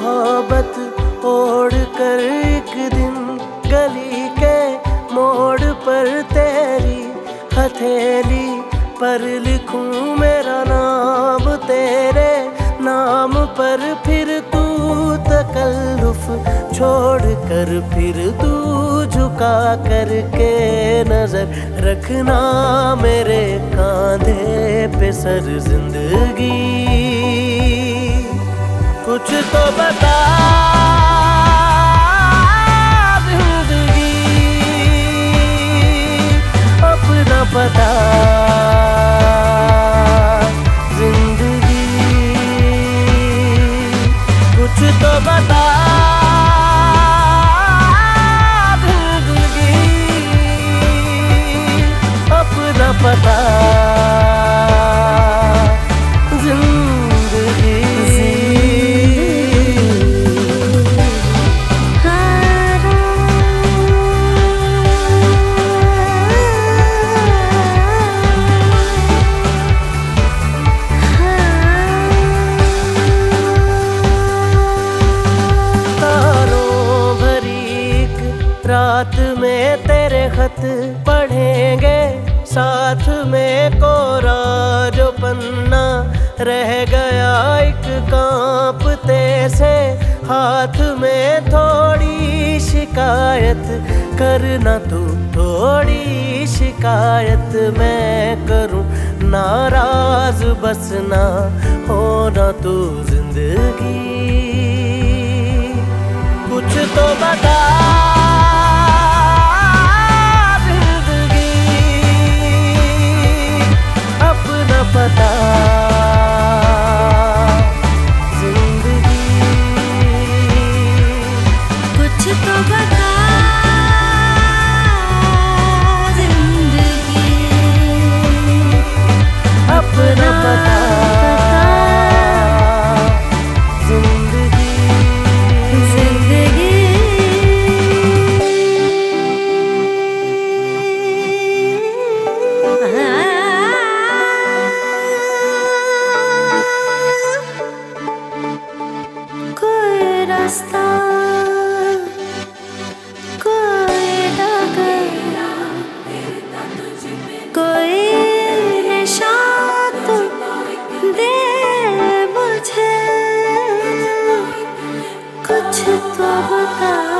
मोहब्बत ओढ़ कर एक दिन गली के मोड़ पर तेरी हथेली पर लिखूं मेरा नाम, तेरे नाम पर फिर तू तकल्लुफ छोड़ कर फिर तू झुका करके नजर रखना मेरे कांधे पे सर जिंदगी। कुछ तो बता जिंदगी, अपना पता जिंदगी। कुछ तो बता जिंदगी, अपना पता रात में तेरे खत पढ़ेंगे साथ में, कोरा जो पन्ना रह गया एक कांपते से हाथ में। थोड़ी शिकायत करना तू, थोड़ी शिकायत मैं करूं, नाराज बस ना होना तू जिंदगी। कुछ तो बता पता जिंदगी। कुछ तो बता जिंदगी, अपना पता जिंदगी। जिंदगी रास्ता कोई डगर, कोई निशान तो दे मुझे, कुछ तो बता।